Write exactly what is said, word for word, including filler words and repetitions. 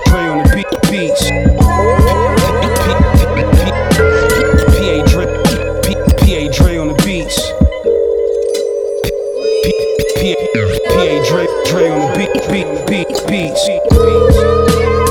Dre on the beat, beats. P A Dre, P A Dre on the beats. P A Dre, Dre on the beat, beat, beat, beats.